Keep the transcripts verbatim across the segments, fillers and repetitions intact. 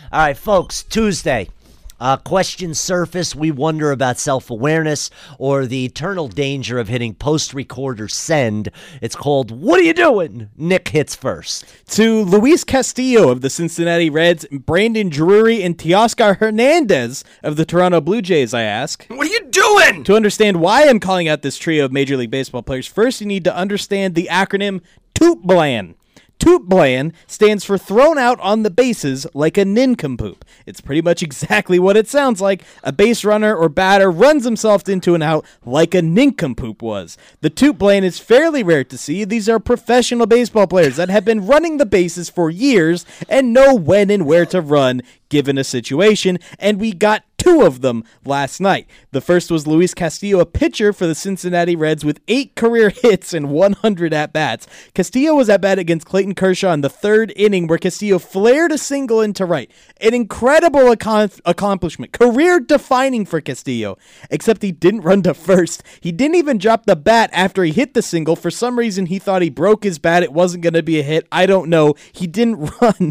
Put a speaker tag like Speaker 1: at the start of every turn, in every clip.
Speaker 1: All right, folks, Tuesday. Uh, questions surface. We wonder about self-awareness or the eternal danger of hitting post-record or send. It's called, What Are You Doing? Nick hits first.
Speaker 2: To Luis Castillo of the Cincinnati Reds, Brandon Drury, and Teoscar Hernandez of the Toronto Blue Jays, I ask.
Speaker 3: What are you doing?
Speaker 2: To understand why I'm calling out this trio of Major League Baseball players, first you need to understand the acronym TOOTBLAN. TOOTBLAN stands for thrown out on the bases like a nincompoop. It's pretty much exactly what it sounds like. A base runner or batter runs himself into an out like a nincompoop was. The TOOTBLAN is fairly rare to see. These are professional baseball players that have been running the bases for years and know when and where to run given a situation, and we got two of them last night. The first was Luis Castillo, a pitcher for the Cincinnati Reds with eight career hits and one hundred at-bats. Castillo was at bat against Clayton Kershaw in the third inning where Castillo flared a single into right. An incredible ac- accomplishment, career-defining for Castillo, except he didn't run to first. He didn't even drop the bat after he hit the single. For some reason, he thought he broke his bat. It wasn't going to be a hit. I don't know. He didn't run.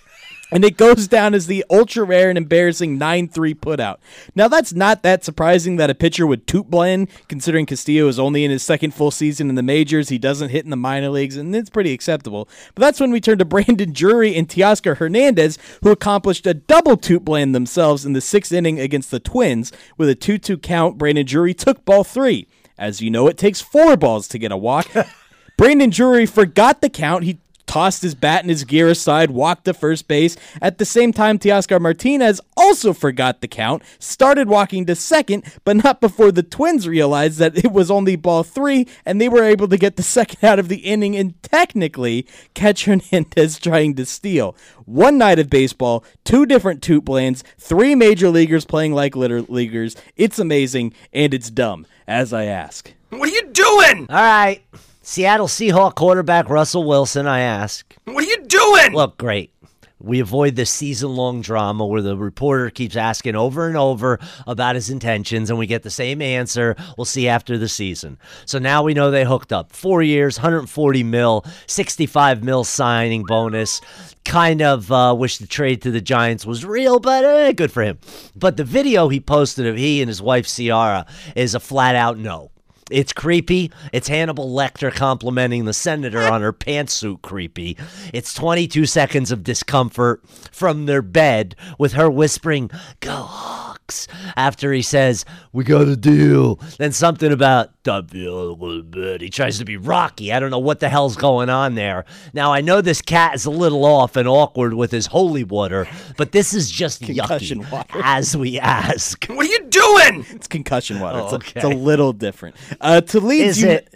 Speaker 2: And it goes down as the ultra-rare and embarrassing nine three putout. Now, that's not that surprising that a pitcher would TOOTBLAN, considering Castillo is only in his second full season in the majors. He doesn't hit in the minor leagues, and it's pretty acceptable. But that's when we turn to Brandon Drury and Teoscar Hernandez, who accomplished a double TOOTBLAN themselves in the sixth inning against the Twins. With a two two count, Brandon Drury took ball three. As you know, it takes four balls to get a walk. Brandon Drury forgot the count. He tossed his bat and his gear aside, walked to first base. At the same time, Teoscar Martinez also forgot the count, started walking to second, but not before the Twins realized that it was only ball three, and they were able to get the second out of the inning and technically catch Hernandez trying to steal. One night of baseball, two different TOOTBLANs, three major leaguers playing like little leaguers. It's amazing, and it's dumb, as I ask.
Speaker 3: What are you doing?
Speaker 1: All right. Seattle Seahawks quarterback Russell Wilson, I ask.
Speaker 3: What are you doing?
Speaker 1: Look, great. We avoid this season-long drama where the reporter keeps asking over and over about his intentions, and we get the same answer. We'll see after the season. So now we know they hooked up. Four years, one hundred forty mil, sixty-five mil signing bonus. Kind of uh, wish the trade to the Giants was real, but eh, good for him. But the video he posted of he and his wife Ciara is a flat-out no. It's creepy. It's Hannibal Lecter complimenting the senator on her pantsuit creepy. It's twenty-two seconds of discomfort from their bed with her whispering, "Go Hawks," after he says, "We got a deal." Then something about, "Don't feel a little bit." He tries to be Rocky. I don't know what the hell's going on there. Now, I know this cat is a little off and awkward with his holy water, but this is just
Speaker 2: Concussion
Speaker 1: yucky,
Speaker 2: water.
Speaker 1: as we ask.
Speaker 3: What are you doing?
Speaker 2: It's concussion water.
Speaker 1: Oh,
Speaker 2: it's, a,
Speaker 1: okay.
Speaker 2: it's a little different. Uh, to Leeds,
Speaker 1: Is it?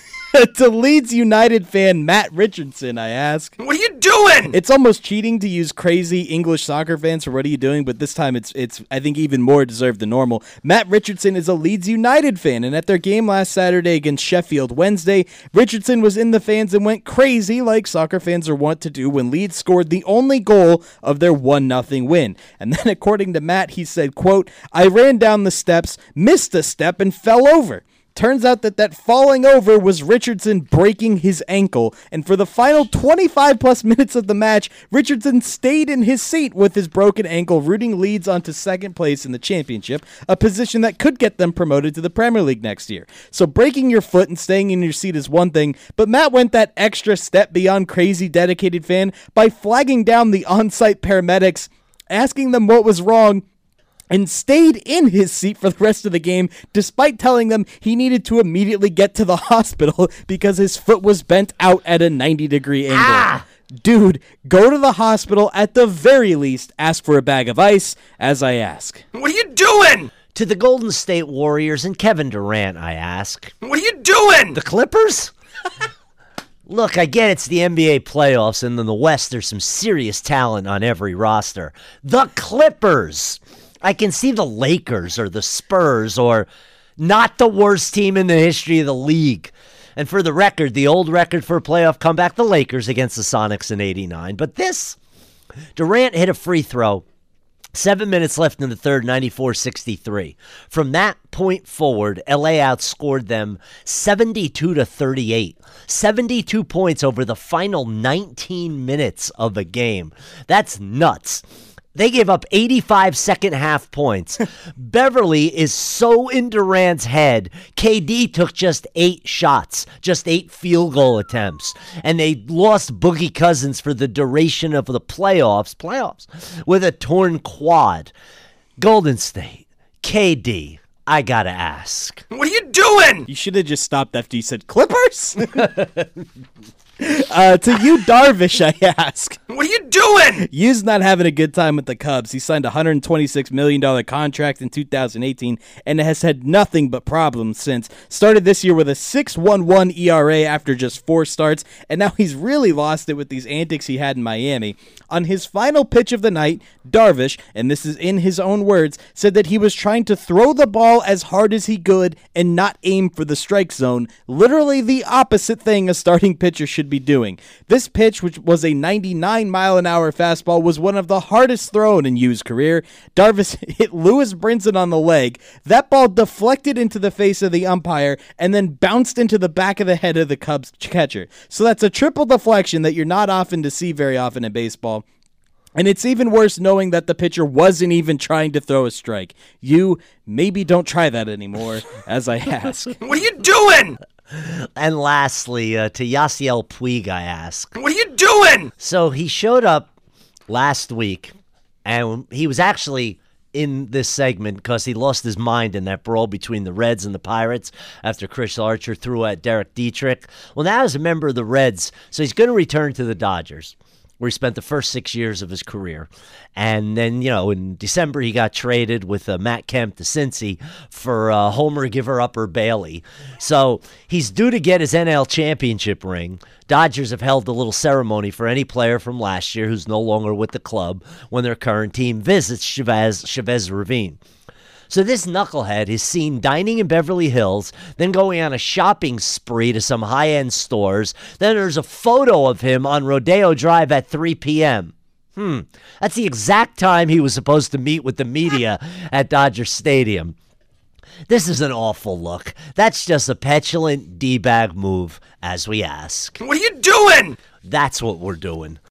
Speaker 2: to Leeds United fan Matt Richardson, I ask.
Speaker 3: What are you doing?
Speaker 2: It's almost cheating to use crazy English soccer fans for "what are you doing," but this time it's it's I think even more deserved than normal. Matt Richardson is a Leeds United fan, and at their game last Saturday against Sheffield Wednesday, Richardson was in the fans and went crazy like soccer fans are wont to do when Leeds scored the only goal of their one nothing win. And then according to Matt, he said, quote, "I ran down the steps, missed a step, and fell over." Turns out that that falling over was Richardson breaking his ankle, and for the final twenty-five plus minutes of the match, Richardson stayed in his seat with his broken ankle, rooting Leeds onto second place in the championship, a position that could get them promoted to the Premier League next year. So breaking your foot and staying in your seat is one thing, but Matt went that extra step beyond crazy dedicated fan by flagging down the on-site paramedics, asking them what was wrong, and stayed in his seat for the rest of the game, despite telling them he needed to immediately get to the hospital because his foot was bent out at a ninety degree angle.
Speaker 1: Ah!
Speaker 2: Dude, go to the hospital at the very least. Ask for a bag of ice, as I ask.
Speaker 3: What are you doing?
Speaker 1: To the Golden State Warriors and Kevin Durant, I ask.
Speaker 3: What are you doing?
Speaker 1: The Clippers? Look, I get it's the N B A playoffs, and in the West, there's some serious talent on every roster. The Clippers! I can see the Lakers or the Spurs or not the worst team in the history of the league. And for the record, the old record for a playoff comeback, the Lakers against the Sonics in eighty-nine. But this, Durant hit a free throw. Seven minutes left in the third, ninety-four sixty-three. From that point forward, L A outscored them seventy-two to thirty-eight. seventy-two points over the final nineteen minutes of the game. That's nuts. They gave up eighty-five second half points. Beverly is so in Durant's head. K D took just eight shots, just eight field goal attempts, and they lost Boogie Cousins for the duration of the playoffs, playoffs, with a torn quad. Golden State, K D, I gotta ask.
Speaker 3: What are you doing?
Speaker 2: You should have just stopped after you said Clippers. Uh, to you, Darvish, I ask.
Speaker 3: What are you doing?
Speaker 2: Yu's not having a good time with the Cubs. He signed a one hundred twenty-six million dollars contract in two thousand eighteen and has had nothing but problems since. Started this year with a six point one one E R A after just four starts, and now he's really lost it with these antics he had in Miami. On his final pitch of the night, Darvish, and this is in his own words, said that he was trying to throw the ball as hard as he could and not aim for the strike zone. Literally the opposite thing a starting pitcher should be doing. This pitch, which was a ninety-nine mile an hour fastball, was one of the hardest thrown in Yu's career. Darvish hit Lewis Brinson on the leg. That ball deflected into the face of the umpire and then bounced into the back of the head of the Cubs catcher. So that's a triple deflection that you're not often to see very often in baseball. And it's even worse knowing that the pitcher wasn't even trying to throw a strike. You maybe don't try that anymore, as I ask.
Speaker 3: What are you doing?
Speaker 1: And lastly, uh, to Yasiel Puig, I ask.
Speaker 3: What are you doing?
Speaker 1: So he showed up last week, and he was actually in this segment because he lost his mind in that brawl between the Reds and the Pirates after Chris Archer threw at Derek Dietrich. Well, now as a member of the Reds, so he's going to return to the Dodgers, where he spent the first six years of his career. And then, you know, in December, he got traded with uh, Matt Kemp to Cincy for uh, Homer Giver-Upper Bailey. So he's due to get his N L championship ring. Dodgers have held a little ceremony for any player from last year who's no longer with the club when their current team visits Chavez, Chavez Ravine. So this knucklehead is seen dining in Beverly Hills, then going on a shopping spree to some high-end stores. Then there's a photo of him on Rodeo Drive at three p.m. Hmm, that's the exact time he was supposed to meet with the media at Dodger Stadium. This is an awful look. That's just a petulant D-bag move, as we ask.
Speaker 3: What are you doing?
Speaker 1: That's what we're doing.